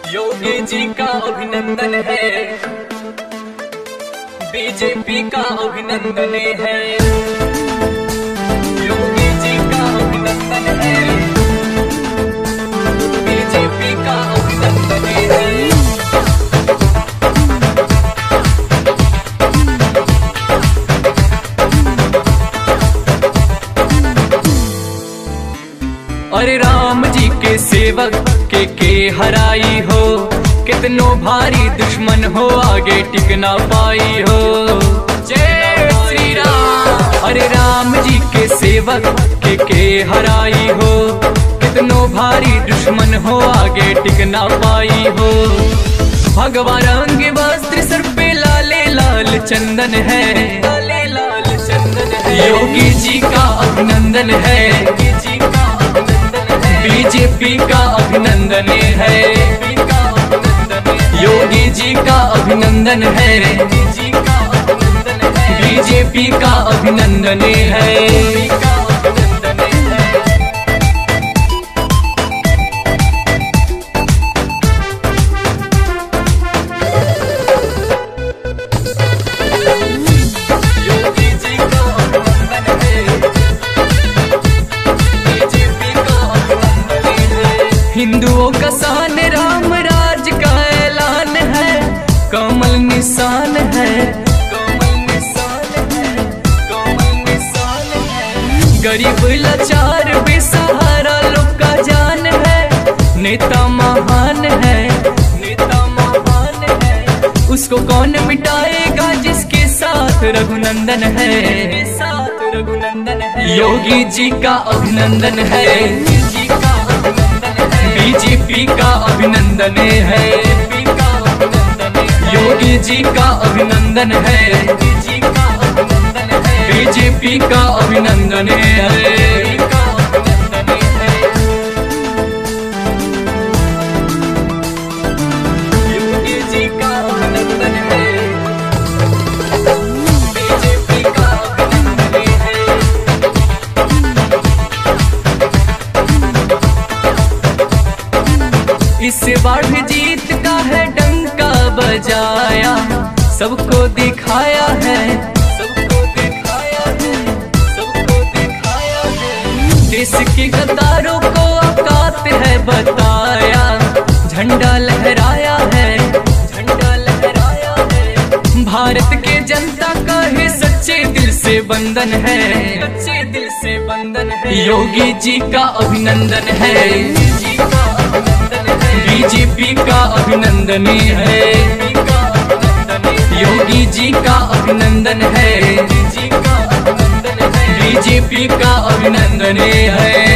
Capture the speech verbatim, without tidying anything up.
योगी जी का अभिनंदन है, बीजेपी का अभिनंदन है। योगी जी का अभिनंदन है, बीजेपी का अभिनंदन है। अरे राम जी के सेवक के के हराई हो, कितनो भारी दुश्मन हो आगे टिक ना पाई हो। जय श्री राम। अरे राम जी के सेवक के के हराई हो, कितनो भारी दुश्मन हो आगे टिक ना पाई हो। भगवा रंग वस्त्र सर पे लाले लाल चंदन है, लाले लाल चंदन है। योगी जी का अभिनंदन है, बीजेपी का अभिनंदन है। योगी जी का अभिनंदन है, बीजेपी का अभिनंदन है। हिंदुओं का शान राम राज का ऐलान है, कमल निशान है, कमल निशान है, कमल निशान है। गरीब लाचार बेसहारा लोग का जान है, नेता महान है, नेता महान है। उसको कौन मिटाएगा जिसके साथ रघुनंदन है, साथ रघुनंदन है। योगी जी का अभिनंदन है, बीजेपी का अभिनंदन है। योगी जी का अभिनंदन है, बीजेपी का अभिनंदन है। योगी जी का अभिनंदन है, बीजेपी का अभिनंदन है। इस बार भी जीत का है डंका बजाया, सबको दिखाया है, सबको दिखाया है, सबको दिखाया है। देश के गद्दारों को औकात है बताया, झंडा लहराया है, झंडा लहराया है। भारत के जनता का है सच्चे दिल से बंधन है, सच्चे दिल से बंधन है। योगी जी का अभिनंदन है, बीजेपी का अभिनंदन है। योगी जी का अभिनंदन है, बीजेपी का अभिनंदन है।